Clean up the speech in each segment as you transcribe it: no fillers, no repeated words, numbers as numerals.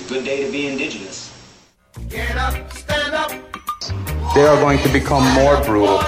a good day to be indigenous. Get up, stand up. They are going to become more brutal.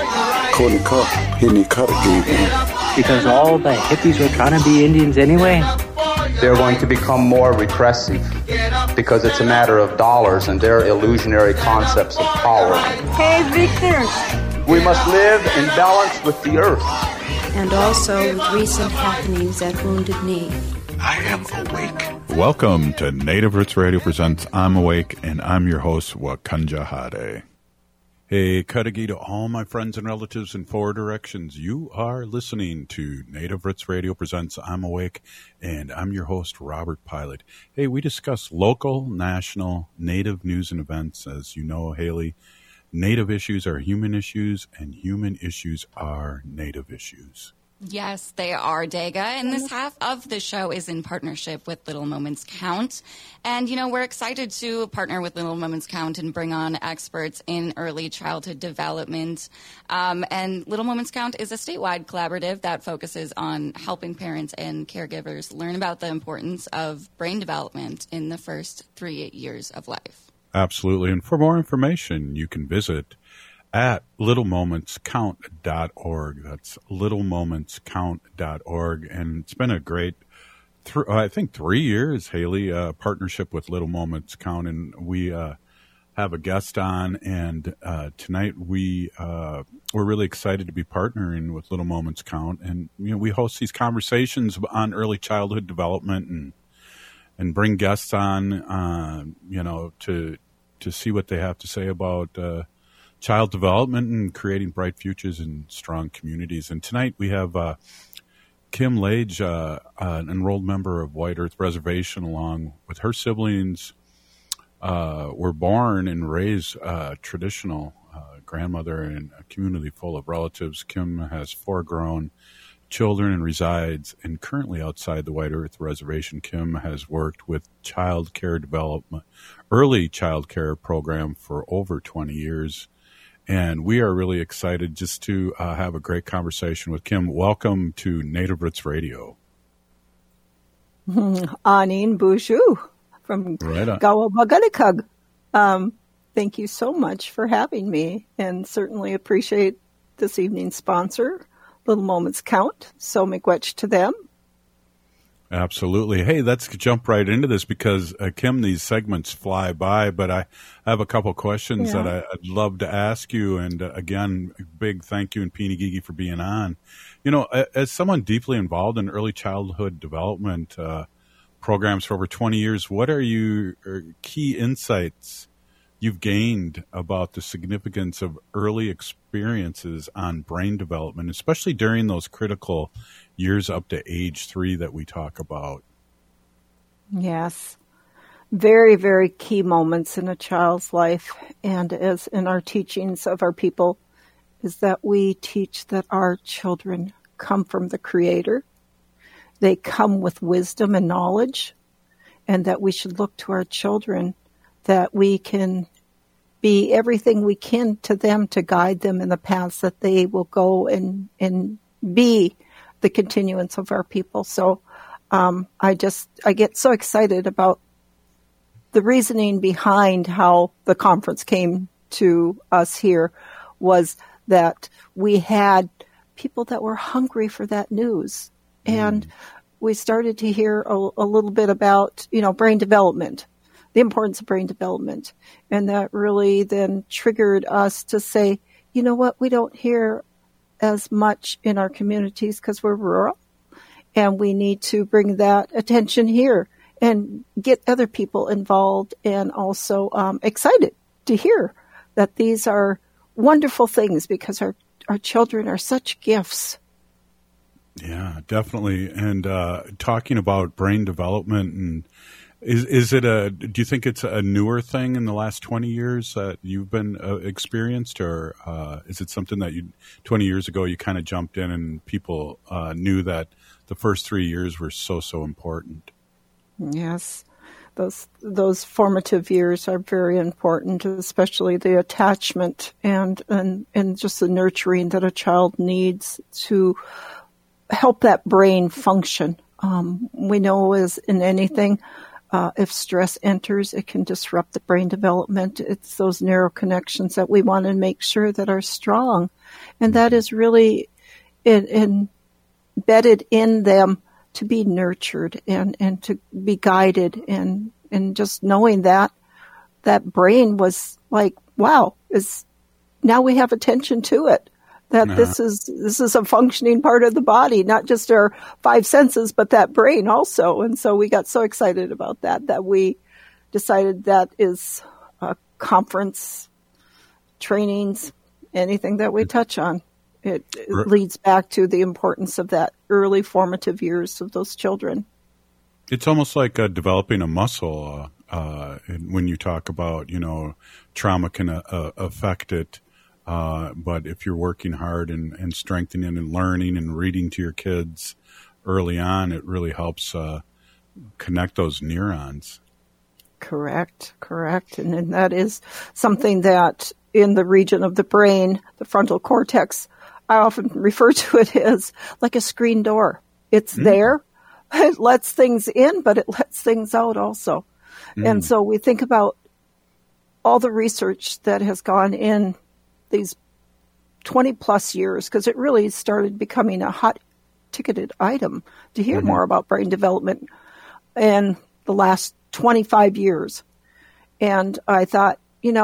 Because all the hippies were trying to be Indians anyway. They're going to become more repressive because it's a matter of dollars and their illusionary concepts of power. Hey, Victor. We must live in balance with the earth. And also with recent happenings at Wounded Knee. I am awake. Welcome to Native Roots Radio presents I'm Awake, and I'm your host, Wakanja Hade. Hey, Kadagi to all my friends and relatives in four directions. You are listening to Native Roots Radio presents I'm Awake, and I'm your host, Robert Pilot. Hey, we discuss local, national, Native news and events. As you know, Haley, Native issues are human issues, and human issues are Native issues. Yes, they are, Dega. And this half of the show is in partnership with Little Moments Count. And, we're excited to partner with Little Moments Count and bring on experts in early childhood development. And Little Moments Count is a statewide collaborative that focuses on helping parents and caregivers learn about the importance of brain development in the first 3 years of life. Absolutely. And for more information, you can visit at littlemomentscount.org. That's littlemomentscount.org. And it's been a great, 3 years, Haley, partnership with Little Moments Count. And we have a guest on. And tonight we're really excited to be partnering with Little Moments Count. And, we host these conversations on early childhood development and bring guests on, to see what they have to say about child development and creating bright futures and strong communities. And tonight we have Kim Lage, an enrolled member of White Earth Reservation, along with her siblings, were born and raised traditional grandmother in a community full of relatives. Kim has 4 grown children and resides and currently outside the White Earth Reservation. Kim has worked with child care development, early child care program for over 20 years. And we are really excited just to have a great conversation with Kim. Welcome to Native Roots Radio. Anin Bushu from Gawabaganikug. Thank you so much for having me, and certainly appreciate this evening's sponsor, Little Moments Count. So miigwech to them. Absolutely. Hey, let's jump right into this because, Kim, these segments fly by, but I have a couple questions that I'd love to ask you. And again, big thank you and Peeny Gigi for being on. As someone deeply involved in early childhood development programs for over 20 years, what are your key insights you've gained about the significance of early experiences on brain development, especially during those critical years up to age 3 that we talk about? Yes. Very, very key moments in a child's life, and as in our teachings of our people, is that we teach that our children come from the Creator. They come with wisdom and knowledge, and that we should look to our children, that we can be everything we can to them to guide them in the paths that they will go and be the continuance of our people. So I get so excited about the reasoning behind how the conference came to us here was that we had people that were hungry for that news. And we started to hear a little bit about, brain development, the importance of brain development. And that really then triggered us to say, you know what, we don't hear as much in our communities because we're rural, and we need to bring that attention here and get other people involved and also excited to hear that these are wonderful things because our children are such gifts. Yeah, definitely. And talking about brain development, and is it do you think it's a newer thing in the last 20 years that you've been experienced, or is it something that 20 years ago you kind of jumped in and people knew that the first 3 years were so important? Yes. Those formative years are very important, especially the attachment and just the nurturing that a child needs to help that brain function. We know as in anything, If stress enters, it can disrupt the brain development. It's those narrow connections that we want to make sure that are strong. And that is really embedded in them to be nurtured and to be guided. And just knowing that brain was like, wow, now we have attention to it. That this is a functioning part of the body, not just our 5 senses, but that brain also. And so we got so excited about that we decided that is conference, trainings, anything that we touch on. It leads back to the importance of that early formative years of those children. It's almost like developing a muscle. When you talk about, trauma can affect it. But if you're working hard and strengthening and learning and reading to your kids early on, it really helps connect those neurons. Correct. And then that is something that in the region of the brain, the frontal cortex, I often refer to it as like a screen door. It's there. It lets things in, but it lets things out also. And so we think about all the research that has gone in these 20 plus years, because it really started becoming a hot ticketed item to hear more about brain development in the last 25 years. And I thought,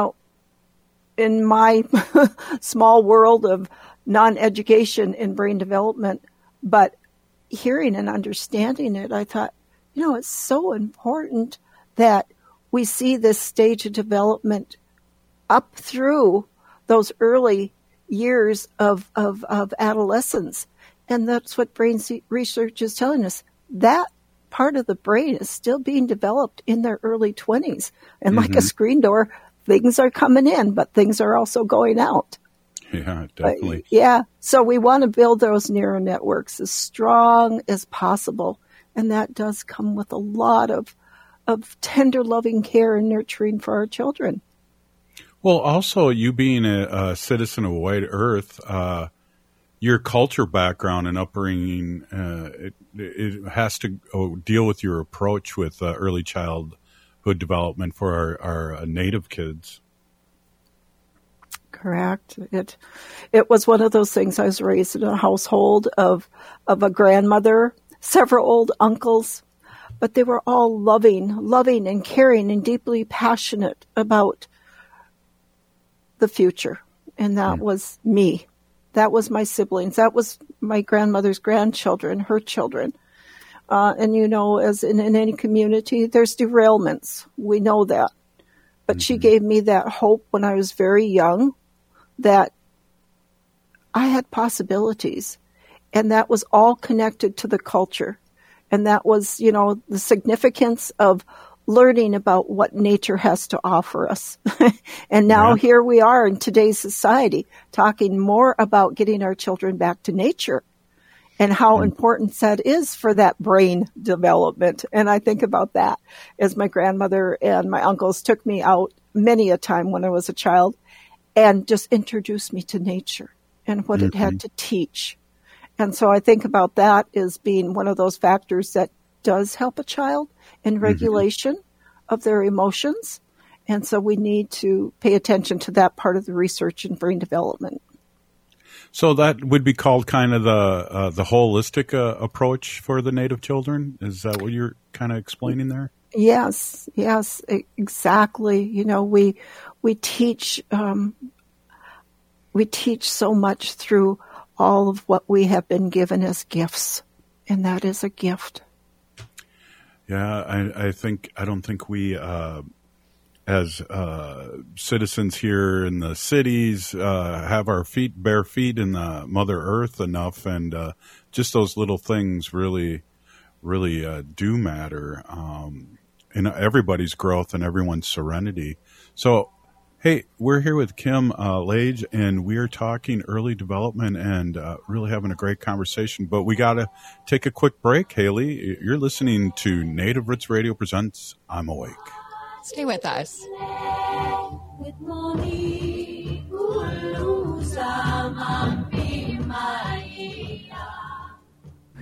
in my small world of non-education in brain development, but hearing and understanding it, I thought, it's so important that we see this stage of development up through those early years of adolescence. And that's what brain research is telling us. That part of the brain is still being developed in their early 20s. And like a screen door, things are coming in, but things are also going out. Yeah, definitely. So we want to build those neural networks as strong as possible. And that does come with a lot of tender, loving care and nurturing for our children. Well, also, you being a citizen of White Earth, your culture background and upbringing, it has to deal with your approach with early childhood development for our Native kids. Correct. It was one of those things. I was raised in a household of a grandmother, several old uncles, but they were all loving and caring and deeply passionate about the future. And that was me. That was my siblings. That was my grandmother's grandchildren, her children. And as in any community, there's derailments. We know that. But she gave me that hope when I was very young that I had possibilities. And that was all connected to the culture. And that was, the significance of learning about what nature has to offer us. And now here we are in today's society talking more about getting our children back to nature and how important that is for that brain development. And I think about that as my grandmother and my uncles took me out many a time when I was a child and just introduced me to nature and what it had to teach. And so I think about that as being one of those factors that does help a child in regulation of their emotions. And so we need to pay attention to that part of the research in brain development. So that would be called kind of the holistic approach for the Native children? Is that what you're kind of explaining there? Yes, exactly. We teach so much through all of what we have been given as gifts, and that is a gift. Yeah, I don't think we, as citizens here in the cities, have our bare feet in the Mother Earth enough, and just those little things really do matter in everybody's growth and everyone's serenity. So, hey, we're here with Kim Lage, and we're talking early development and really having a great conversation. But we got to take a quick break. Haley, you're listening to Native Roots Radio Presents I'm Awake. Stay with us.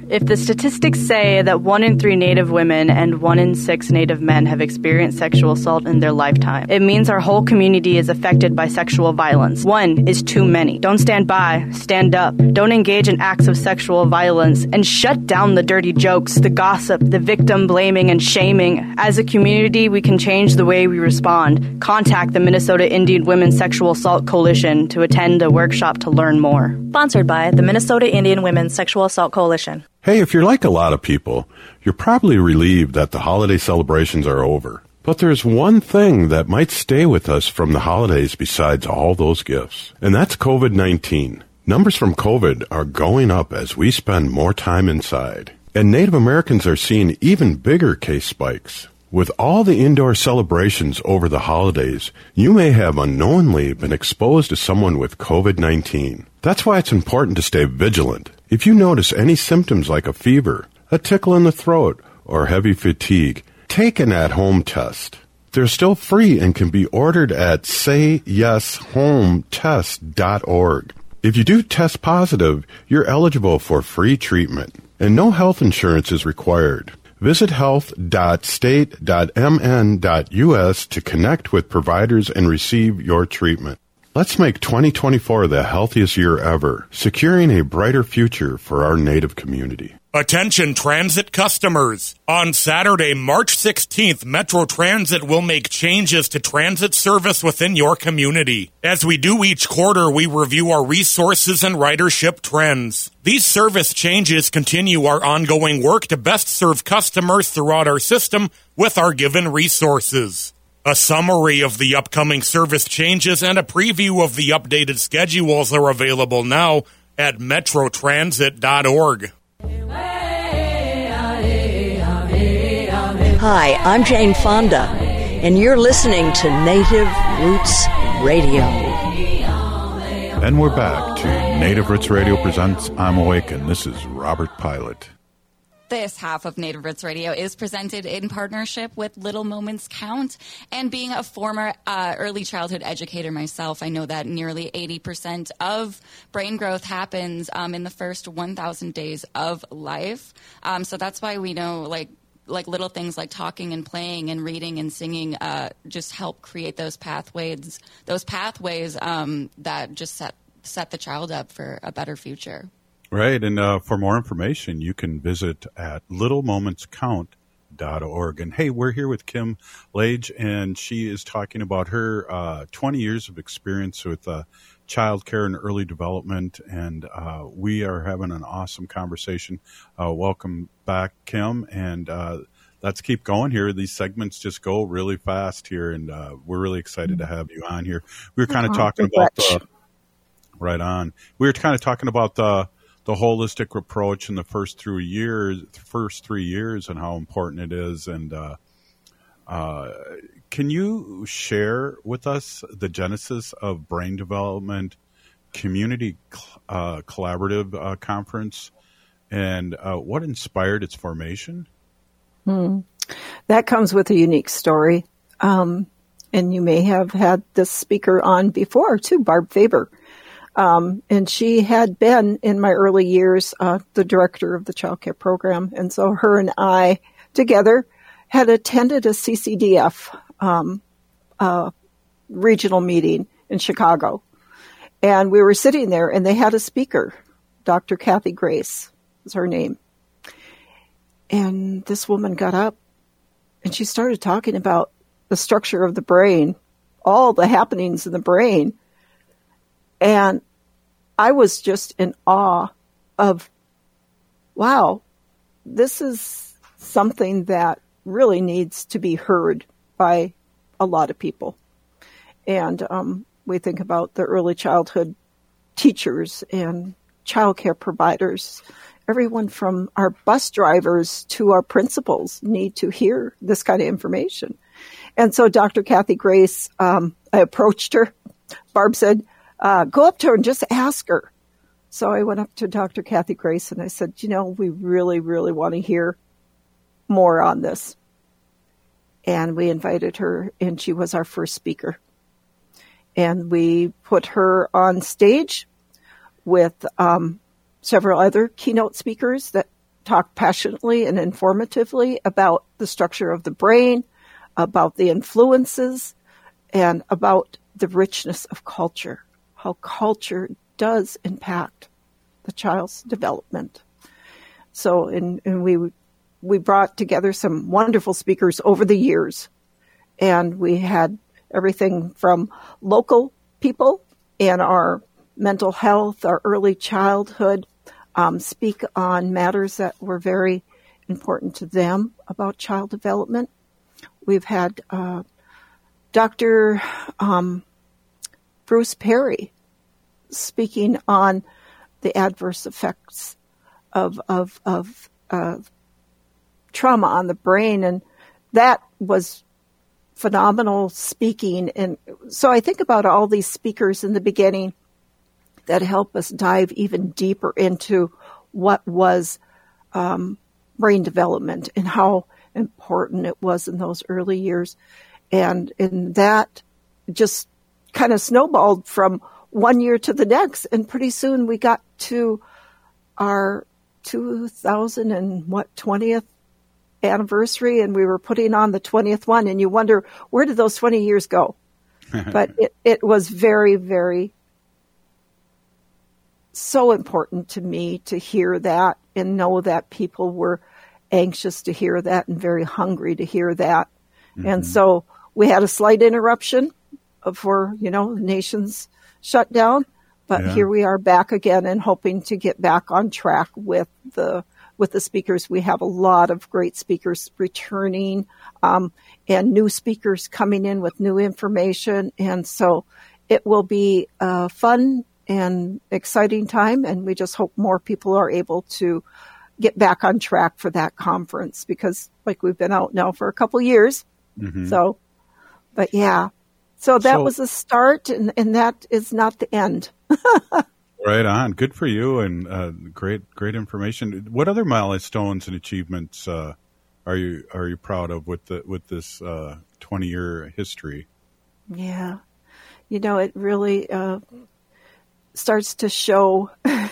If the statistics say that 1 in 3 Native women and 1 in 6 Native men have experienced sexual assault in their lifetime, it means our whole community is affected by sexual violence. 1 is too many. Don't stand by, stand up. Don't engage in acts of sexual violence, and shut down the dirty jokes, the gossip, the victim blaming and shaming. As a community, we can change the way we respond. Contact the Minnesota Indian Women's Sexual Assault Coalition to attend a workshop to learn more. Sponsored by the Minnesota Indian Women's Sexual Assault Coalition. Hey, if you're like a lot of people, you're probably relieved that the holiday celebrations are over. But there's one thing that might stay with us from the holidays besides all those gifts, and that's COVID-19. Numbers from COVID are going up as we spend more time inside. And Native Americans are seeing even bigger case spikes. With all the indoor celebrations over the holidays, you may have unknowingly been exposed to someone with COVID-19. That's why it's important to stay vigilant. If you notice any symptoms like a fever, a tickle in the throat, or heavy fatigue, take an at-home test. They're still free and can be ordered at sayyeshometest.org. If you do test positive, you're eligible for free treatment, and no health insurance is required. Visit health.state.mn.us to connect with providers and receive your treatment. Let's make 2024 the healthiest year ever, securing a brighter future for our Native community. Attention transit customers. On Saturday, March 16th, Metro Transit will make changes to transit service within your community. As we do each quarter, we review our resources and ridership trends. These service changes continue our ongoing work to best serve customers throughout our system with our given resources. A summary of the upcoming service changes and a preview of the updated schedules are available now at metrotransit.org. Hi, I'm Jane Fonda, and you're listening to Native Roots Radio. And we're back to Native Roots Radio presents I'm Awake, and this is Robert Pilot. This half of Native Roots Radio is presented in partnership with Little Moments Count. And being a former early childhood educator myself, I know that nearly 80% of brain growth happens in the first 1,000 days of life. So that's why we know, like little things like talking and playing and reading and singing just help create those pathways that just set the child up for a better future. Right, and for more information, you can visit at littlemomentscount.org. And hey, we're here with Kim Lage, and she is talking about her 20 years of experience with child care and early development, and we are having an awesome conversation. Welcome back, Kim, and let's keep going here. These segments just go really fast here, and we're really excited to have you on here. We were kind of talking about We were kind of talking about the holistic approach in the first 3 years and how important it is. And can you share with us the genesis of Brain Development Community Collaborative Conference and what inspired its formation? That comes with a unique story. And you may have had this speaker on before too, Barb Faber. And she had been, in my early years, the director of the child care program. And so her and I together had attended a CCDF regional meeting in Chicago. And we were sitting there, and they had a speaker, Dr. Kathy Grace was her name. And this woman got up, and she started talking about the structure of the brain, all the happenings in the brain. And I was just in awe of, wow, this is something that really needs to be heard by a lot of people. And we think about the early childhood teachers and childcare providers. Everyone from our bus drivers to our principals need to hear this kind of information. And so Dr. Kathy Grace, I approached her. Barb said, go up to her and just ask her. So I went up to Dr. Kathy Grace and I said, we really, really want to hear more on this. And we invited her, and she was our first speaker. And we put her on stage with several other keynote speakers that talk passionately and informatively about the structure of the brain, about the influences, and about the richness of culture, how culture does impact the child's development. So, and we brought together some wonderful speakers over the years, and we had everything from local people in our mental health, our early childhood, speak on matters that were very important to them about child development. We've had Dr. Bruce Perry speaking on the adverse effects of trauma on the brain, and that was phenomenal speaking. And so I think about all these speakers in the beginning that help us dive even deeper into what was brain development and how important it was in those early years. And that just kind of snowballed from one year to the next. And pretty soon we got to our 20th anniversary, and we were putting on the 20th one, and you wonder, where did those 20 years go? But it was very, very so important to me to hear that and know that people were anxious to hear that and very hungry to hear that. Mm-hmm. And so we had a slight interruption for, the nation's shutdown, but here we are back again and hoping to get back on track with the speakers. We have a lot of great speakers returning, and new speakers coming in with new information. And so it will be a fun and exciting time. And we just hope more people are able to get back on track for that conference, because we've been out now for a couple years. Mm-hmm. So, but yeah, so that was a start, and that is not the end. Right on. Good for you, and great information. What other milestones and achievements are you proud of with this 20-year history? Yeah, it really starts to show,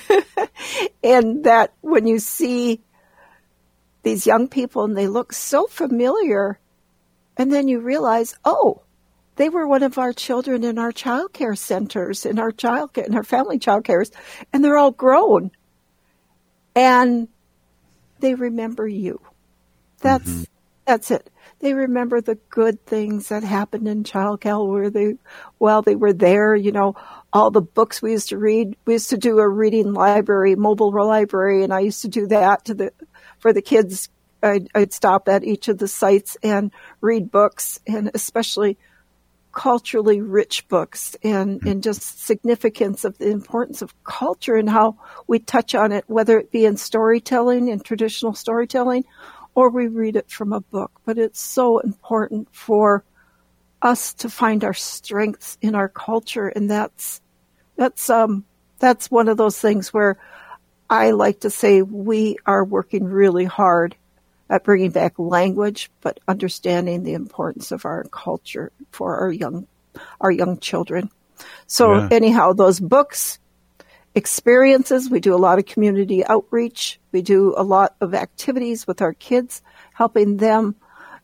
and that when you see these young people and they look so familiar, and then you realize, oh, they were one of our children in our child care centers, in our family child cares, and they're all grown. And they remember you. That's it. They remember the good things that happened in child care while they were there, all the books we used to read. We used to do a reading library, mobile library, and I used to do that for the kids. I'd stop at each of the sites and read books, and especially culturally rich books, and just significance of the importance of culture and how we touch on it, whether it be in storytelling, in traditional storytelling, or we read it from a book. But it's so important for us to find our strengths in our culture, and that's one of those things where I like to say we are working really hard at bringing back language, but understanding the importance of our culture for our young children. So anyhow, those books, experiences, we do a lot of community outreach. We do a lot of activities with our kids, helping them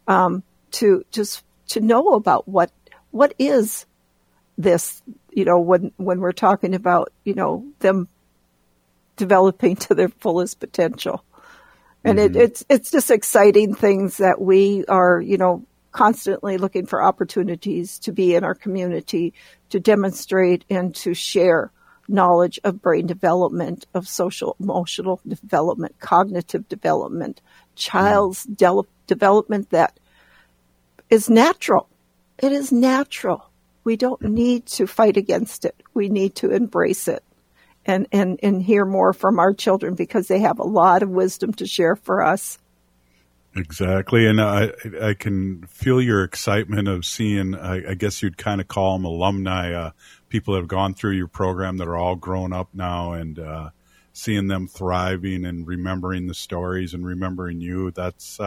to know about what is this, when we're talking about, them developing to their fullest potential. And it's just exciting things that we are, constantly looking for opportunities to be in our community, to demonstrate and to share knowledge of brain development, of social emotional development, cognitive development, child's development that is natural. It is natural. We don't need to fight against it. We need to embrace it. And hear more from our children, because they have a lot of wisdom to share for us. Exactly. And I can feel your excitement of seeing, I guess you'd kind of call them alumni, people that have gone through your program that are all grown up now, and seeing them thriving and remembering the stories and remembering you. That's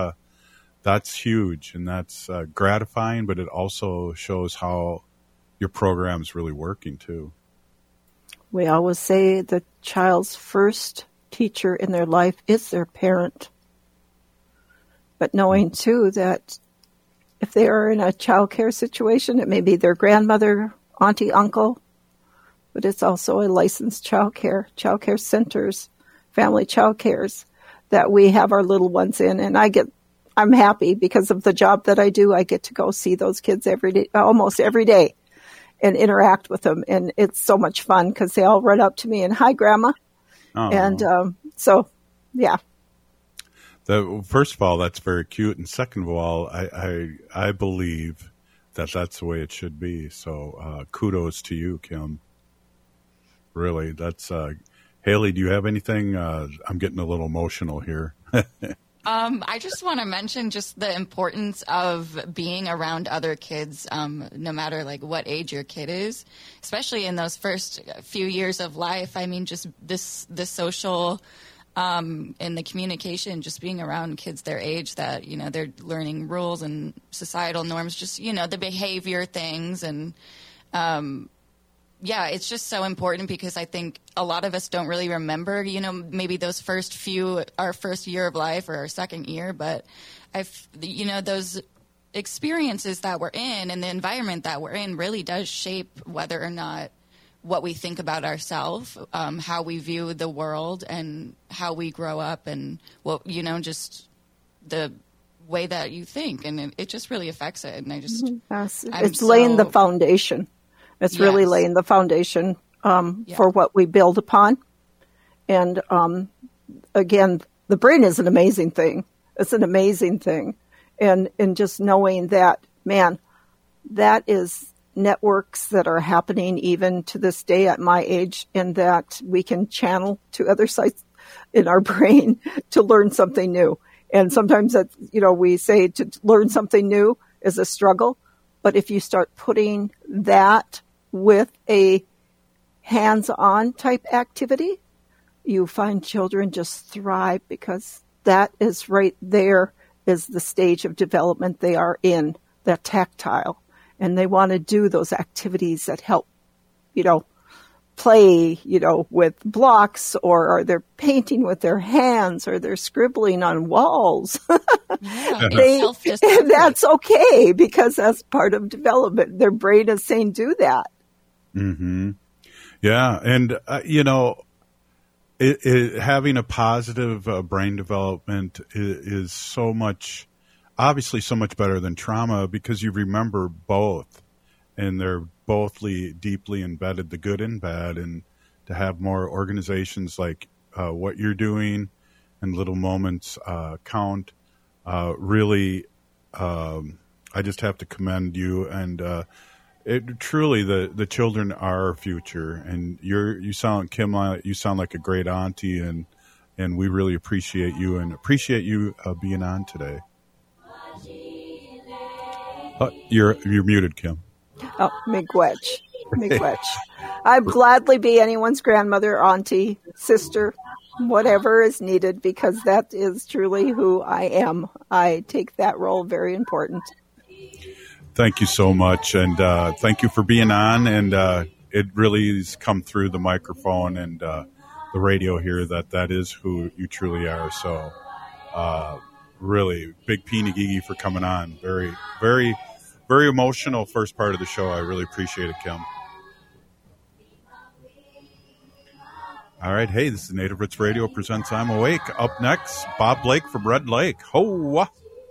huge, and that's gratifying, but it also shows how your program's really working too. We always say the child's first teacher in their life is their parent. But knowing, too, that if they are in a child care situation, it may be their grandmother, auntie, uncle, but it's also a licensed child care centers, family child cares that we have our little ones in. And I'm happy because of the job that I do. I get to go see those kids every day, almost every day, and interact with them. And it's so much fun because they all run up to me and, hi, Grandma. Oh. And so, yeah. First of all, that's very cute. And second of all, I believe that that's the way it should be. So kudos to you, Kim. Really, that's Haley, do you have anything? I'm getting a little emotional here. I just want to mention just the importance of being around other kids, no matter like what age your kid is, especially in those first few years of life. I mean, just the social and the communication, just being around kids their age that, you know, they're learning rules and societal norms, just, you know, the behavior things. And yeah, it's just so important because I think a lot of us don't really remember, you know, maybe those our first year of life or our second year, but you know, those experiences that we're in and the environment that we're in really does shape whether or not what we think about ourselves, how we view the world and how we grow up and what, you know, just the way that you think. And it just really affects it. And I just, yes. It's laying the foundation. It's really laying the foundation for what we build upon. And again, the brain is an amazing thing. It's an amazing thing. And just knowing that, man, that is networks that are happening even to this day at my age, and that we can channel to other sites in our brain to learn something new. And sometimes that, you know, we say to learn something new is a struggle. But if you start putting that with a hands-on type activity, you find children just thrive because that is right there is the stage of development they are in, that tactile. And they want to do those activities that help, you know, play, you know, with blocks, or they're painting with their hands, or they're scribbling on walls. That's okay because that's part of development. Their brain is saying do that. Mm-hmm. Yeah. And, you know, having a positive brain development is so much, obviously so much better than trauma because you remember both, and they're both deeply embedded, the good and bad. And to have more organizations like what you're doing and Little Moments Count, really, I just have to commend you. And truly, the children are our future. And you sound, Kim, you sound like a great auntie, and we really appreciate you and appreciate you being on today. You're muted, Kim. Oh, miigwech. I'd gladly be anyone's grandmother, auntie, sister, whatever is needed, because that is truly who I am. I take that role very important. Thank you so much, and thank you for being on. And it really has come through the microphone and the radio here that is who you truly are. So really, big Peenagigi for coming on. Very, very, very emotional first part of the show. I really appreciate it, Kim. All right. Hey, this is Native Roots Radio presents I'm Awake. Up next, Bob Blake from Red Lake. Ho!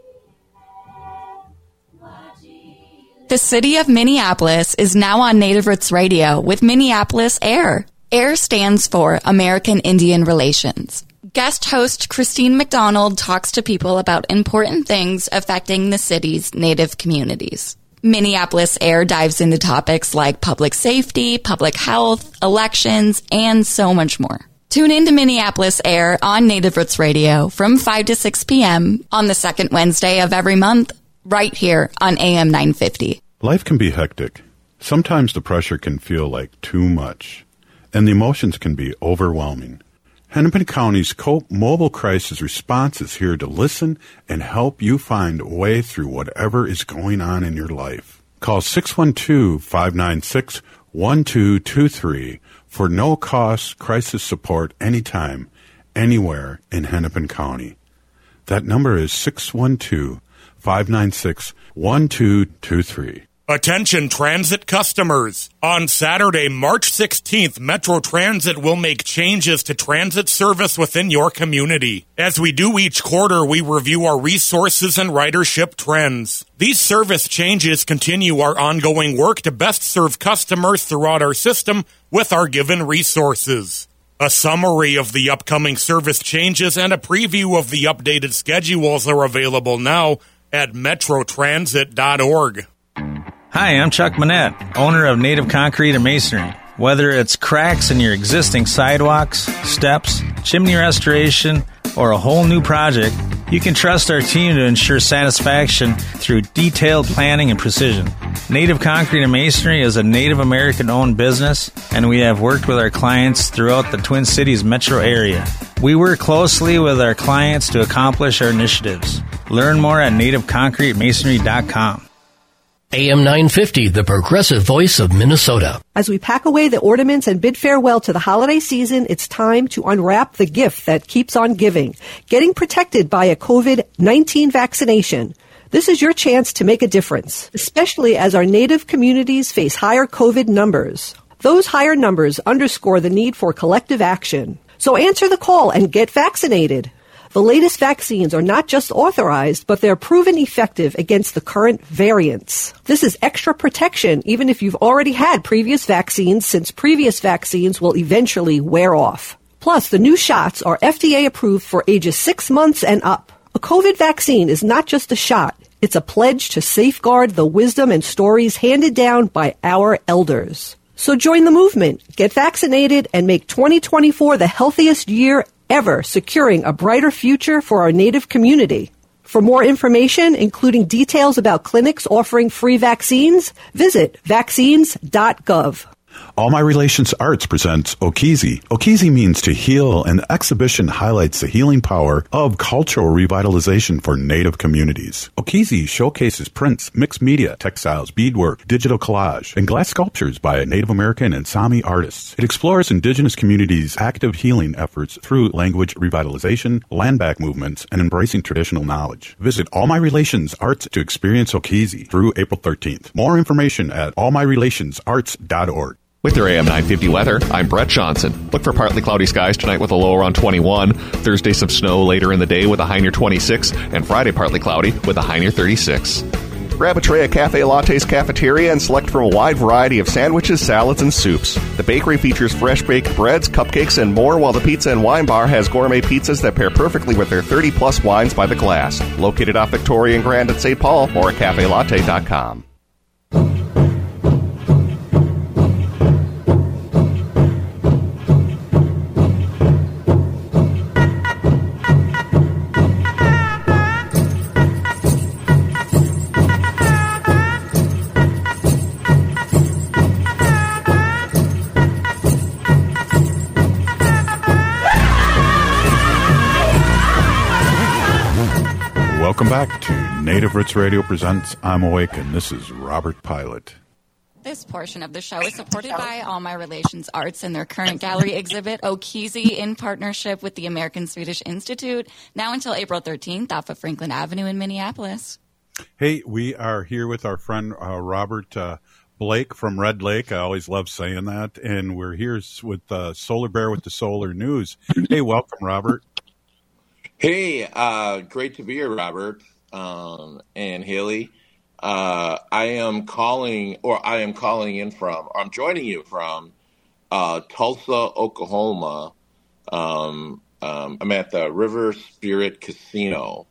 The city of Minneapolis is now on Native Roots Radio with Minneapolis AIR. AIR stands for American Indian Relations. Guest host Christine McDonald talks to people about important things affecting the city's Native communities. Minneapolis AIR dives into topics like public safety, public health, elections, and so much more. Tune in to Minneapolis AIR on Native Roots Radio from 5 to 6 p.m. on the second Wednesday of every month, right here on AM 950. Life can be hectic. Sometimes the pressure can feel like too much, and the emotions can be overwhelming. Hennepin County's COPE Mobile Crisis Response is here to listen and help you find a way through whatever is going on in your life. Call 612-596-1223 for no-cost crisis support anytime, anywhere in Hennepin County. That number is 612-596-1223. Attention transit customers. On Saturday, March 16th, Metro Transit will make changes to transit service within your community. As we do each quarter, we review our resources and ridership trends. These service changes continue our ongoing work to best serve customers throughout our system with our given resources. A summary of the upcoming service changes and a preview of the updated schedules are available now at metrotransit.org. Hi, I'm Chuck Manette, owner of Native Concrete and Masonry. Whether it's cracks in your existing sidewalks, steps, chimney restoration, or a whole new project, you can trust our team to ensure satisfaction through detailed planning and precision. Native Concrete and Masonry is a Native American-owned business, and we have worked with our clients throughout the Twin Cities metro area. We work closely with our clients to accomplish our initiatives. Learn more at nativeconcretemasonry.com. AM 950, the progressive voice of Minnesota. As we pack away the ornaments and bid farewell to the holiday season, it's time to unwrap the gift that keeps on giving, getting protected by a COVID-19 vaccination. This is your chance to make a difference, especially as our Native communities face higher COVID numbers. Those higher numbers underscore the need for collective action. So answer the call and get vaccinated. The latest vaccines are not just authorized, but they're proven effective against the current variants. This is extra protection even if you've already had previous vaccines, since previous vaccines will eventually wear off. Plus, the new shots are FDA approved for ages 6 months and up. A COVID vaccine is not just a shot. It's a pledge to safeguard the wisdom and stories handed down by our elders. So join the movement, get vaccinated, and make 2024 the healthiest year ever, securing a brighter future for our Native community. For more information, including details about clinics offering free vaccines, visit vaccines.gov. All My Relations Arts presents Okizi. Okizi means to heal, and the exhibition highlights the healing power of cultural revitalization for Native communities. Okizi showcases prints, mixed media, textiles, beadwork, digital collage, and glass sculptures by Native American and Sami artists. It explores Indigenous communities' active healing efforts through language revitalization, land back movements, and embracing traditional knowledge. Visit All My Relations Arts to experience Okizi through April 13th. More information at allmyrelationsarts.org. With your AM 950 weather, I'm Brett Johnson. Look for partly cloudy skies tonight with a low around 21. Thursday, some snow later in the day with a high near 26. And Friday, partly cloudy with a high near 36. Grab a tray at Cafe Latte's Cafeteria and select from a wide variety of sandwiches, salads, and soups. The bakery features fresh baked breads, cupcakes, and more, while the pizza and wine bar has gourmet pizzas that pair perfectly with their 30-plus wines by the glass. Located off Victoria and Grand at St. Paul or at CafeLatte.com. Welcome back to Native Roots Radio presents I'm Awake, and this is Robert Pilot. This portion of the show is supported by All My Relations Arts and their current gallery exhibit, Okizi, in partnership with the American Swedish Institute, now until April 13th off of Franklin Avenue in Minneapolis. Hey, we are here with our friend Robert Blake from Red Lake. I always love saying that. And we're here with Solar Bear with the Solar News. Hey, welcome, Robert. Hey, great to be here, Robert and Haley. I'm joining you from Tulsa, Oklahoma. I'm at the River Spirit Casino.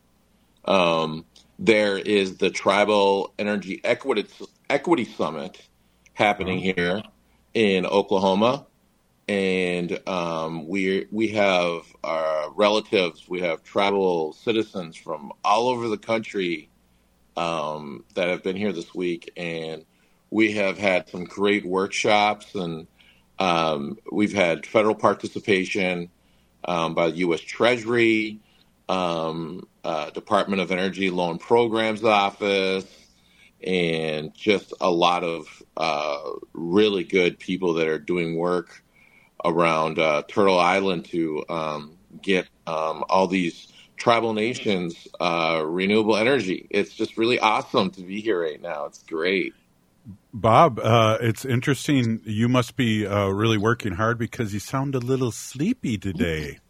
There is the Tribal Energy Equity Summit happening here in Oklahoma. And we have our relatives, we have tribal citizens from all over the country that have been here this week, and we have had some great workshops, and we've had federal participation by the U.S. Treasury, Department of Energy Loan Programs Office, and just a lot of really good people that are doing work around Turtle Island to get all these tribal nations renewable energy. It's just really awesome to be here right now. It's great. Bob, it's interesting. You must be really working hard because you sound a little sleepy today.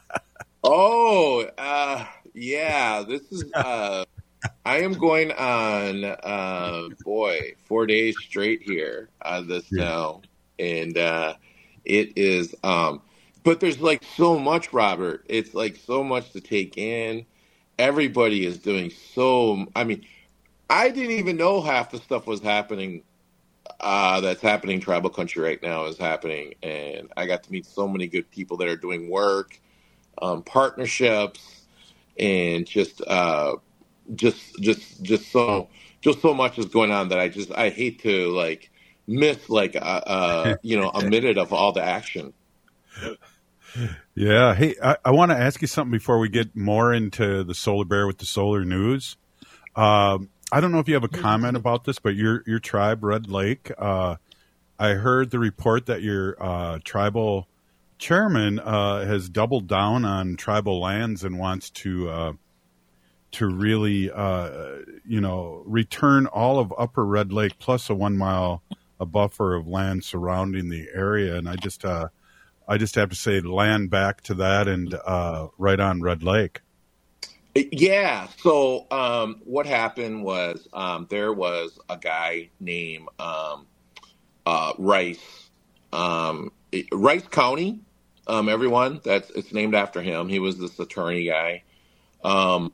Yeah, this is, I am going on, 4 days straight here on this now. And it is, but there's like so much, Robert. It's like so much to take in. Everybody is doing I mean, I didn't even know half the stuff was happening that's happening. Tribal country right now is happening. And I got to meet so many good people that are doing work. Partnerships, and just so much is going on that I hate to like miss like a minute of all the action. Yeah. Hey, I want to ask you something before we get more into the Solar Bear with the solar news. I don't know if you have a comment about this, but your tribe, Red Lake, I heard the report that your tribal chairman has doubled down on tribal lands and wants to really return all of Upper Red Lake plus a 1 mile a buffer of land surrounding the area. And I just have to say land back to that and right on Red Lake. Yeah. So what happened was there was a guy named Rice County. Everyone, it's named after him. He was this attorney guy. But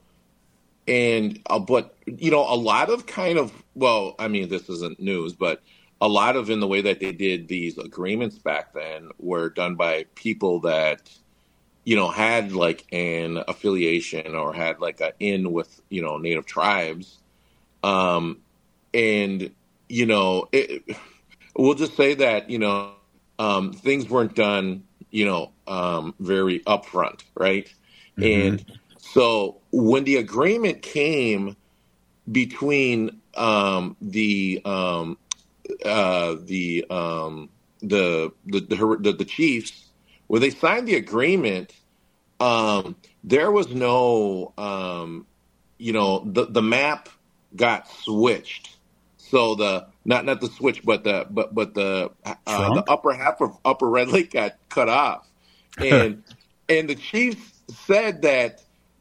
a lot of this isn't news, but a lot of in the way that they did these agreements back then were done by people that, had like an affiliation or had like an in with, Native tribes. We'll just say that, things weren't done, very upfront, right? Mm-hmm. And so when the agreement came between the chiefs, when they signed the agreement, there was no, the map got switched. So not the switch, but the upper half of Upper Red Lake got cut off, and the chiefs said that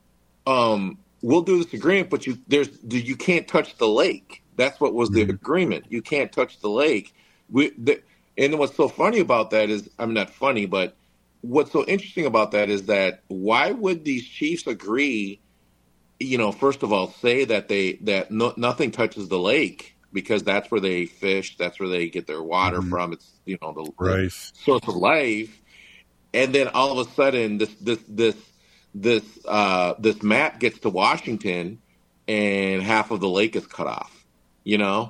we'll do this agreement, but you can't touch the lake. That's what was the agreement. You can't touch the lake. And what's so funny about that is, not funny, but what's so interesting about that is that why would these chiefs agree? First of all, say that nothing touches the lake. Because that's where they fish, that's where they get their water from. It's the source of life. And then all of a sudden, this map gets to Washington, and half of the lake is cut off. Yeah.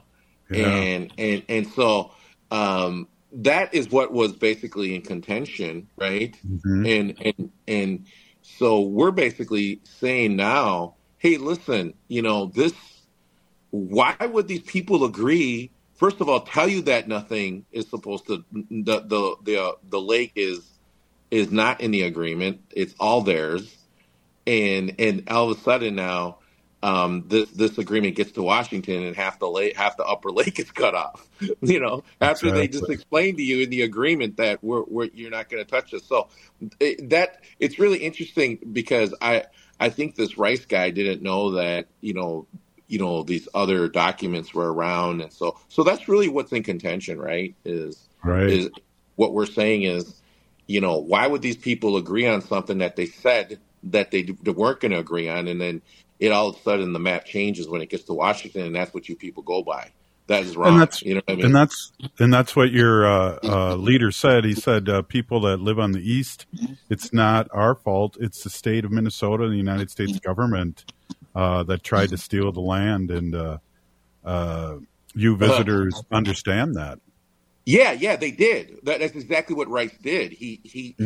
And so that is what was basically in contention, right? Mm-hmm. And so we're basically saying now, hey, listen, this. Why would these people agree? First of all, tell you that nothing is supposed to the lake is not in the agreement. It's all theirs, and all of a sudden now this agreement gets to Washington and half the upper lake is cut off. After they just explained to you in the agreement that you're not going to touch this. So it's really interesting because I think this Rice guy didn't know that these other documents were around. And so that's really what's in contention, right? Is what we're saying is, why would these people agree on something that they said that they weren't going to agree on? And then all of a sudden the map changes when it gets to Washington, and that's what you people go by. That is wrong. And that's, you know what I mean? And that's what your leader said. He said, people that live on the East, it's not our fault. It's the state of Minnesota and the United States government that tried to steal the land, and you visitors understand that. Yeah, they did. That's exactly what Rice did. He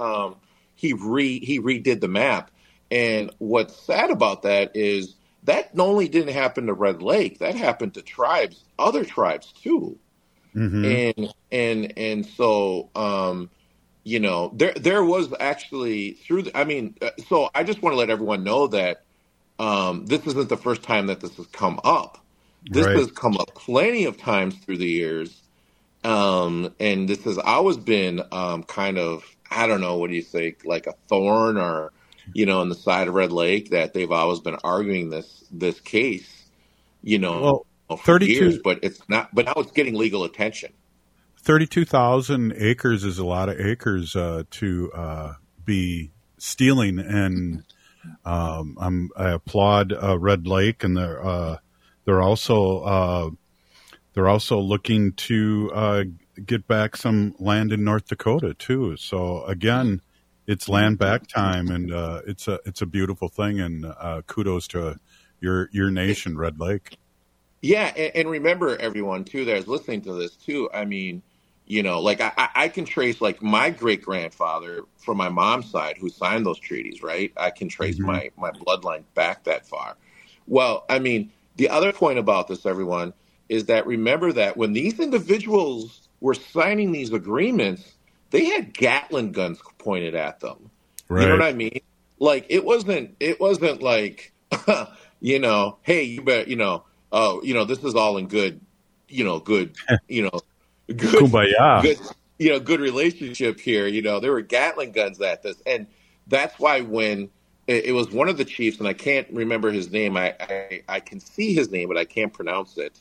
redid the map, and what's sad about that is that not only didn't happen to Red Lake, that happened to other tribes too. Mm-hmm. And so there was actually so I just want to let everyone know that this isn't the first time that this has come up. This Right. has come up plenty of times through the years. And this has always been kind of, I don't know, what do you say, like a thorn or, on the side of Red Lake, that they've always been arguing this case, for 32 years, but it's not, but now it's getting legal attention. 32,000 acres is a lot of acres to be stealing, and I applaud Red Lake, and they're also looking to get back some land in North Dakota too. So again, it's land back time, and it's a beautiful thing. And kudos to your nation, Red Lake. Yeah, and remember, everyone too that is listening to this too. I mean, like I can trace like my great grandfather from my mom's side who signed those treaties, right? I can trace my bloodline back that far. Well, I mean, the other point about this, everyone, is that remember that when these individuals were signing these agreements, they had Gatling guns pointed at them. Right. You know what I mean? Like it wasn't like, hey, you bet, this is all in good, good, Kumbaya. Good, good relationship here. There were Gatling guns at this. And that's why when it was one of the chiefs, and I can't remember his name. I can see his name, but I can't pronounce it.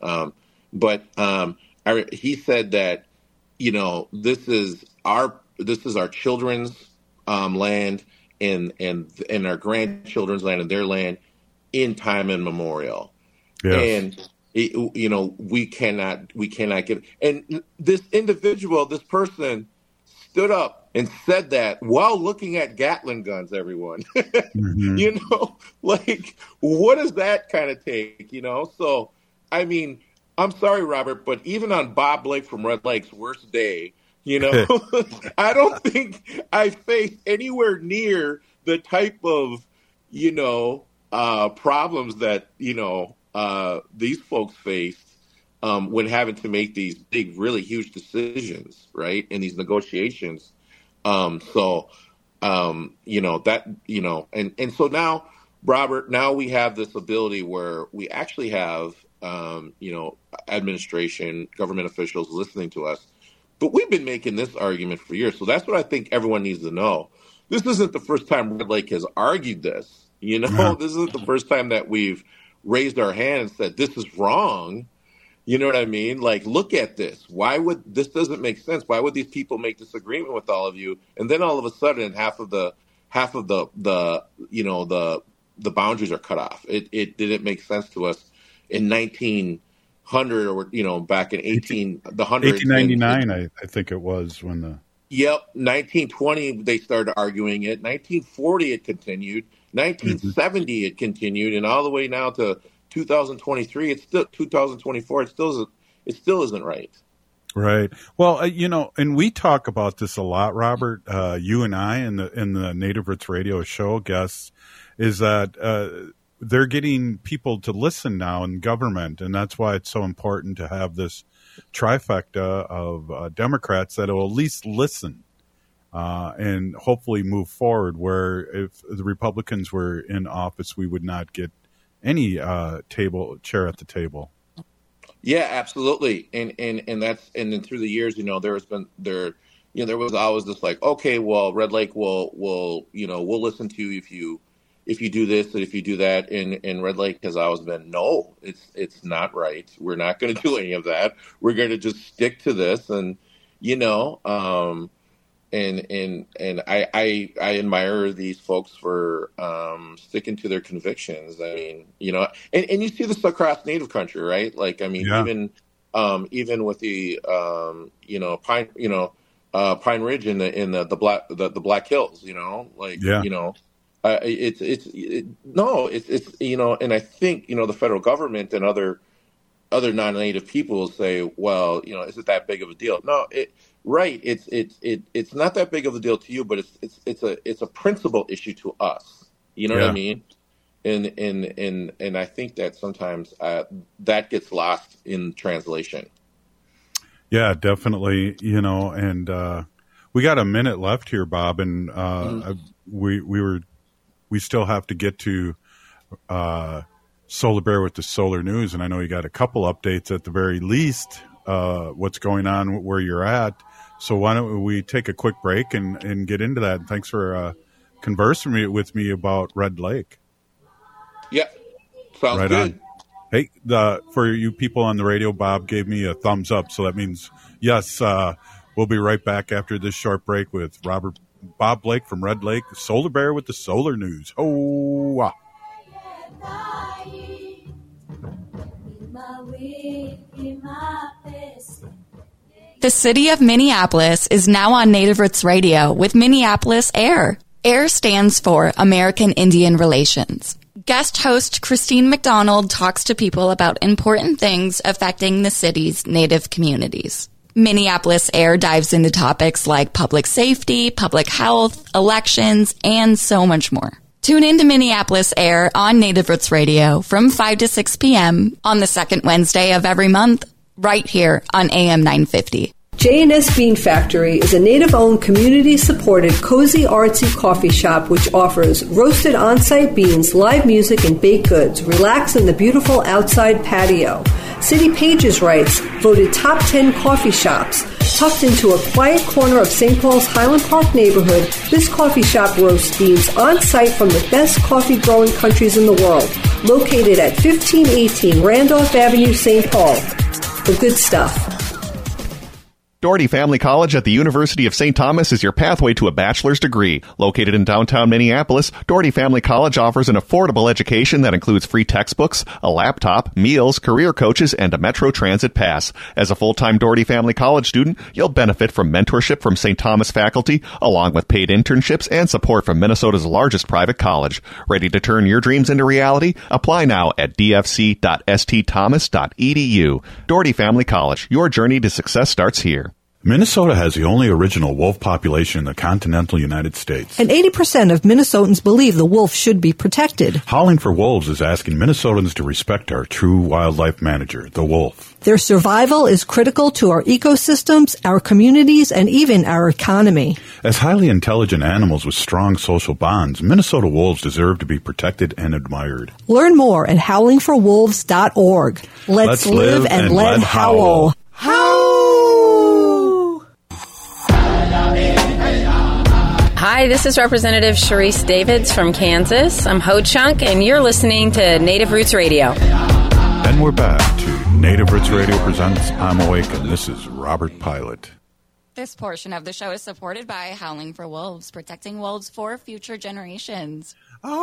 He said that, this is our children's land and our grandchildren's land and their land in time immemorial. Yes. And we cannot give. And this individual, this person, stood up and said that while looking at Gatling guns. Everyone, like what does that kind of take? So I mean, I'm sorry, Robert, but even on Bob Blake from Red Lake's worst day, I don't think I faced anywhere near the type of problems that these folks faced when having to make these big, really huge decisions, right, in these negotiations. And so now, Robert, now we have this ability where we actually have, administration, government officials listening to us. But we've been making this argument for years. So that's what I think everyone needs to know. This isn't the first time Red Lake has argued this. This isn't the first time that we've raised our hand and said, this is wrong. You know what I mean? Like, look at this. This doesn't make sense. Why would these people make this agreement with all of you? And then all of a sudden, half of the boundaries are cut off. It didn't make sense to us in 1900 or, back in 1899, I think it was when the. Yep. 1920, they started arguing it. 1940, it continued. 1970, it continued. And all the way now to 2023, it's still 2024. It still isn't right. Right. Well, and we talk about this a lot, Robert. You and I in the Native Roots Radio show guests, is that they're getting people to listen now in government, and that's why it's so important to have this trifecta of Democrats that will at least listen and hopefully move forward. Where if the Republicans were in office, we would not get any chair at the table. Yeah, absolutely. And then through the years, there was always this like, okay, well, Red Lake will we'll listen to you if you do this and if you do that. And Red Lake has always been, no, it's not right. We're not going to do any of that. We're going to just stick to this. And, and I admire these folks for sticking to their convictions. I mean, and you see this across Native country, right? Like, I mean, even with the Pine Ridge in the Black Hills, and I think the federal government and other non-Native people will say, well, is it that big of a deal? No, it's not that big of a deal to you, but it's a principal issue to us. You know what I mean? And I think that sometimes that gets lost in translation. Yeah, definitely. And We got a minute left here, Bob, and we still have to get to Solar Bear with the Solar News, and I know you got a couple updates at the very least. What's going on where you're at? So why don't we take a quick break and get into that? And thanks for conversing with me about Red Lake. Yeah, sounds good. On. Hey, for you people on the radio, Bob gave me a thumbs up, so that means yes. We'll be right back after this short break with Bob Blake from Red Lake, Solar Bear with the Solar News. Oh, The city of Minneapolis is now on Native Roots Radio with Minneapolis AIR. AIR stands for American Indian Relations. Guest host Christine McDonald talks to people about important things affecting the city's Native communities. Minneapolis AIR dives into topics like public safety, public health, elections, and so much more. Tune in to Minneapolis AIR on Native Roots Radio from 5 to 6 p.m. on the second Wednesday of every month, right here on AM 950. J&S Bean Factory is a Native-owned, community-supported, cozy, artsy coffee shop which offers roasted on-site beans, live music, and baked goods. Relax in the beautiful outside patio. City Pages writes, voted top 10 coffee shops. Tucked into a quiet corner of St. Paul's Highland Park neighborhood, this coffee shop roasts beans on-site from the best coffee-growing countries in the world. Located at 1518 Randolph Avenue, St. Paul. The good stuff. Doherty Family College at the University of St. Thomas is your pathway to a bachelor's degree. Located in downtown Minneapolis, Doherty Family College offers an affordable education that includes free textbooks, a laptop, meals, career coaches, and a Metro Transit pass. As a full-time Doherty Family College student, you'll benefit from mentorship from St. Thomas faculty, along with paid internships and support from Minnesota's largest private college. Ready to turn your dreams into reality? Apply now at dfc.stthomas.edu. Doherty Family College, your journey to success starts here. Minnesota has the only original wolf population in the continental United States. And 80% of Minnesotans believe the wolf should be protected. Howling for Wolves is asking Minnesotans to respect our true wildlife manager, the wolf. Their survival is critical to our ecosystems, our communities, and even our economy. As highly intelligent animals with strong social bonds, Minnesota wolves deserve to be protected and admired. Learn more at howlingforwolves.org. Let's live and let howl. Hi, this is Representative Sharice Davids from Kansas. I'm Ho Chunk, and you're listening to Native Roots Radio. And we're back to Native Roots Radio presents I'm Awake, and this is Robert Pilot. This portion of the show is supported by Howling for Wolves, protecting wolves for future generations.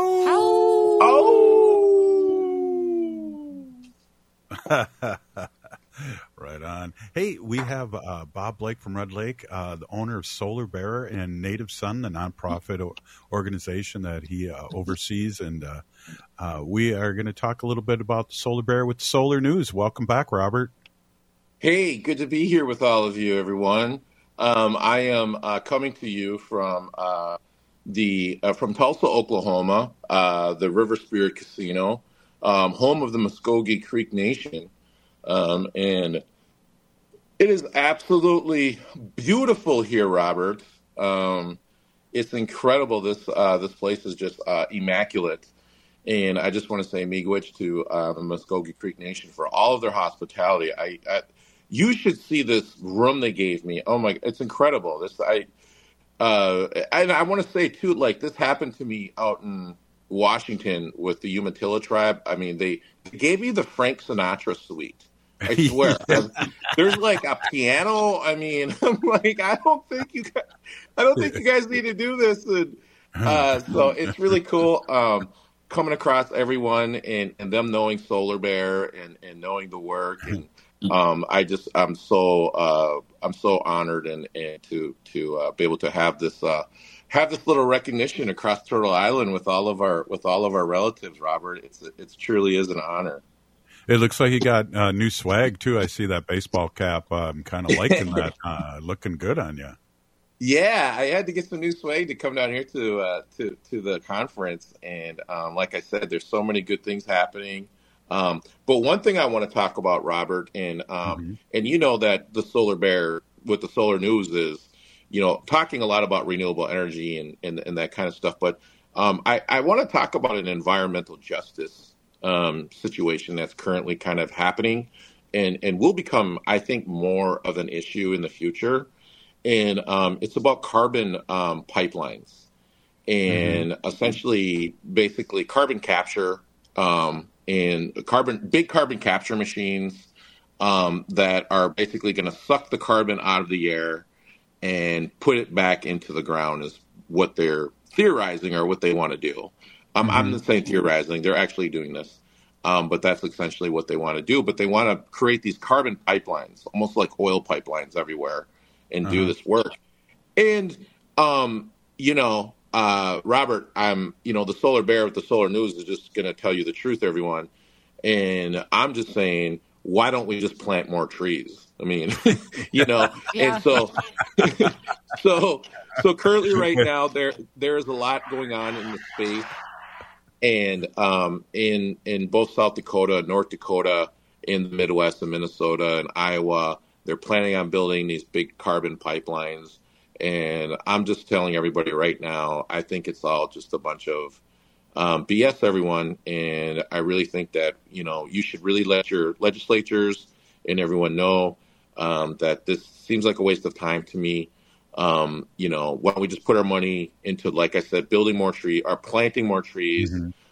Right on. Hey, we have Bob Blake from Red Lake, the owner of Solar Bear and Native Sun, the nonprofit organization that he oversees. And we are going to talk a little bit about Solar Bear with Solar News. Welcome back, Robert. Hey, good to be here with all of you, everyone. I am coming to you from from Tulsa, Oklahoma, the River Spirit Casino, home of the Muskogee Creek Nation. And it is absolutely beautiful here, Robert. It's incredible. This place is just immaculate. And I just want to say miigwech to the Muskogee Creek Nation for all of their hospitality. You should see this room they gave me. Oh my, it's incredible. And I want to say too, like this happened to me out in Washington with the Umatilla tribe. I mean, they gave me the Frank Sinatra suite. I swear. There's like a piano. I mean, I'm like, I don't think you guys need to do this. And so it's really cool coming across everyone and them knowing Solar Bear and knowing the work. And I'm so honored and to be able to have this little recognition across Turtle Island with all of our relatives, Robert. It truly is an honor. It looks like you got new swag too. I see that baseball cap. I'm kind of liking that. Looking good on you. Yeah, I had to get some new swag to come down here to the conference, and like I said, there's so many good things happening. But one thing I want to talk about, Robert, and you know that the Solar Bear with the Solar News talking a lot about renewable energy and that kind of stuff. But I want to talk about an environmental justice situation that's currently kind of happening and will become, I think, more of an issue in the future. And it's about carbon pipelines and essentially, basically, carbon capture and big carbon capture machines that are basically going to suck the carbon out of the air and put it back into the ground is what they're theorizing or what they want to do. I'm not saying theorizing; they're actually doing this. But that's essentially what they want to do. But they want to create these carbon pipelines, almost like oil pipelines everywhere, and do this work. And, Robert, the Solar Bear with the Solar News is just going to tell you the truth, everyone. And I'm just saying, why don't we just plant more trees? I mean, and so currently right now there is a lot going on in the space. And in both South Dakota, North Dakota, in the Midwest and Minnesota and Iowa, they're planning on building these big carbon pipelines. And I'm just telling everybody right now, I think it's all just a bunch of BS, everyone. And I really think that, you should really let your legislatures and everyone know that this seems like a waste of time to me. Why don't we just put our money into, like I said, building more trees or planting more trees?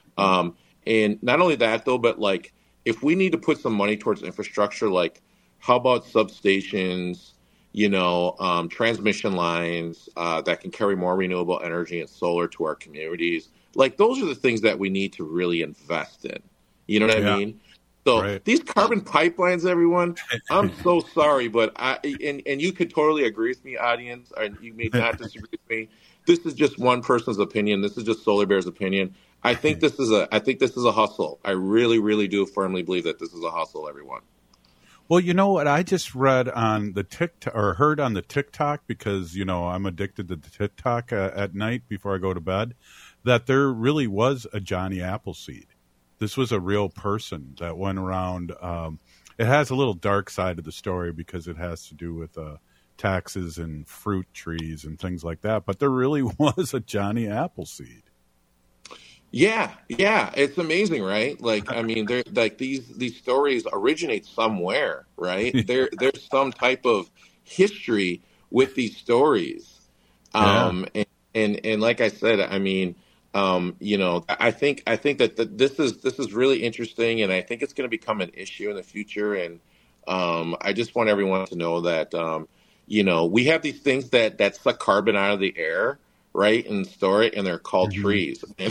And not only that, though, but like if we need to put some money towards infrastructure, like how about substations, transmission lines that can carry more renewable energy and solar to our communities? Like those are the things that we need to really invest in. You know what I mean? So these carbon pipelines, everyone, I'm so sorry, but and you could totally agree with me, audience, and you may not disagree with me. This is just one person's opinion. This is just Solar Bear's opinion. I think this is a hustle. I really, really do firmly believe that this is a hustle, everyone. Well, you know what? I just read on the TikTok or heard on the TikTok because, I'm addicted to the TikTok at night before I go to bed, that there really was a Johnny Appleseed. This was a real person that went around. It has a little dark side of the story because it has to do with taxes and fruit trees and things like that. But there really was a Johnny Appleseed. Yeah, it's amazing, right? Like, I mean, they're like these stories originate somewhere, right? There's some type of history with these stories, and like I said, I mean. I think that this is really interesting, and I think it's going to become an issue in the future. And I just want everyone to know that we have these things that suck carbon out of the air, right, and store it, and they're called trees. And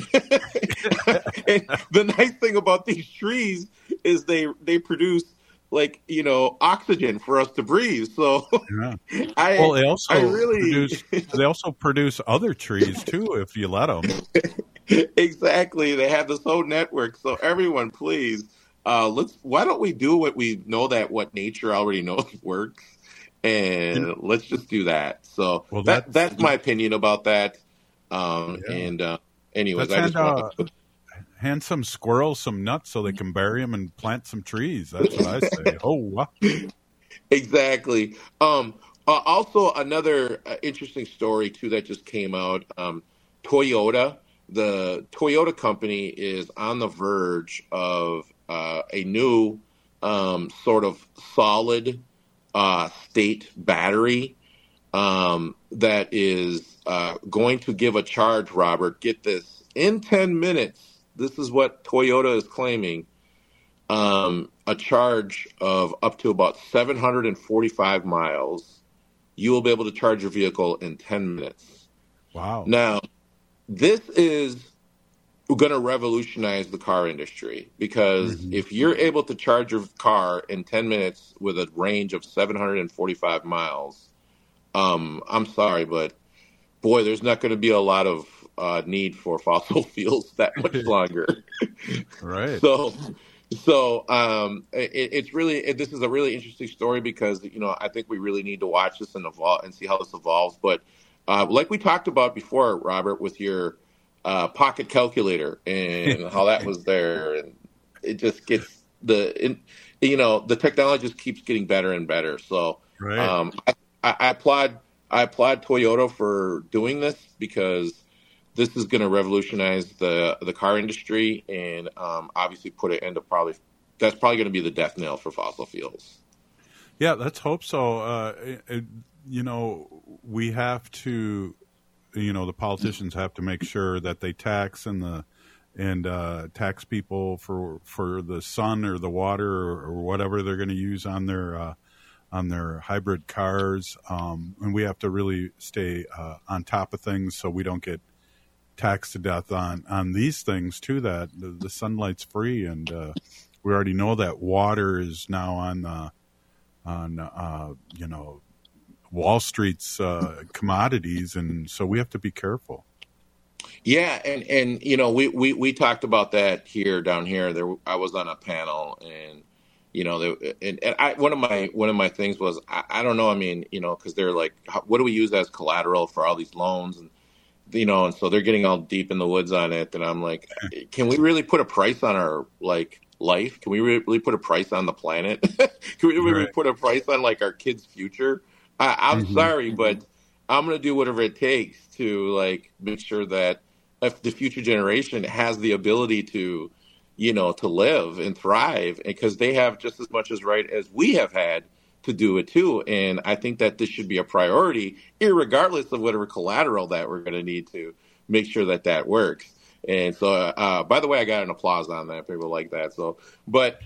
the nice thing about these trees is they produce oxygen for us to breathe. So they also produce other trees too if you let them. Exactly. They have this whole network. So everyone, please, why don't we do what we know what nature already knows works, and let's just do that. So that's my opinion about that. Anyways, I just want to hand some squirrels some nuts so they can bury them and plant some trees. That's what I say. Oh, wow. Exactly. Also, another interesting story, too, that just came out. Toyota, the Toyota company is on the verge of a new sort of solid state battery that is going to give a charge, Robert, get this, in 10 minutes. This is what Toyota is claiming, a charge of up to about 745 miles. You will be able to charge your vehicle in 10 minutes. Wow. Now, this is going to revolutionize the car industry because if you're able to charge your car in 10 minutes with a range of 745 miles, I'm sorry, but boy, there's not going to be a lot of need for fossil fuels that much longer. Right. So it's really, this is a really interesting story because, I think we really need to watch this and evolve and see how this evolves. But like we talked about before, Robert, with your pocket calculator and how that was there, and it just gets the technology just keeps getting better and better. So I applaud I applaud Toyota for doing this because this is going to revolutionize the car industry and obviously put it into that's probably going to be the death knell for fossil fuels. Yeah, let's hope so. We have to, the politicians have to make sure that they tax tax people for the sun or the water or whatever they're going to use on their hybrid cars, and we have to really stay on top of things so we don't get taxed to death on these things too. That the sunlight's free, and we already know that water is now on Wall Street's commodities, and so we have to be careful. Yeah, and we talked about that down here. I was on a panel, and one of my things was I don't know. I mean, because they're like, what do we use as collateral for all these loans, and and so they're getting all deep in the woods on it, and I'm like, can we really put a price on our life? Can we really put a price on the planet? Can we really put a price on our kids' future? I'm sorry, but I'm going to do whatever it takes to make sure that if the future generation has the ability to, to live and thrive, because they have just as much as right as we have had to do it too. And I think that this should be a priority, irregardless of whatever collateral that we're going to need to make sure that works. And so, by the way, I got an applause on that. People like that. So, but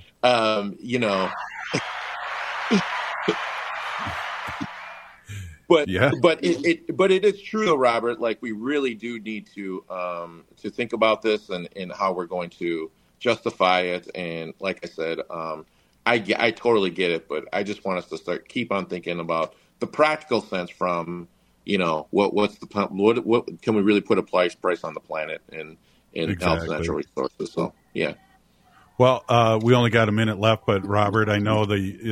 But it is true though, Robert. We really do need to think about this and how we're going to justify it. And like I said, I totally get it, but I just want us to keep on thinking about the practical sense from what can we really put a price on the planet and health and natural resources. So yeah. Well, we only got a minute left, but Robert, I know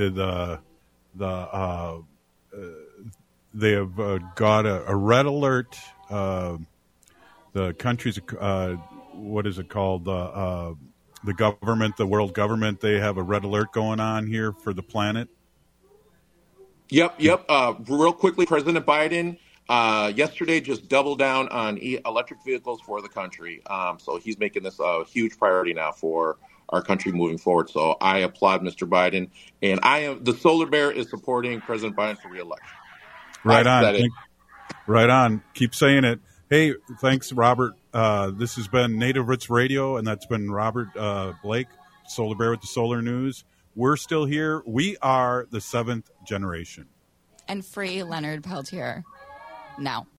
they have got a red alert. The country's, what is it called? The government, the world government, they have a red alert going on here for the planet. Yep. Real quickly, President Biden yesterday just doubled down on electric vehicles for the country. So he's making this a huge priority now for our country moving forward. So I applaud Mr. Biden, and the Solar Bear is supporting President Biden for re-election. Right on. Right on. Keep saying it. Hey, thanks, Robert. This has been Native Roots Radio, and that's been Robert Blake, Solar Bear with the Solar News. We're still here. We are the 7th generation. And free Leonard Peltier now.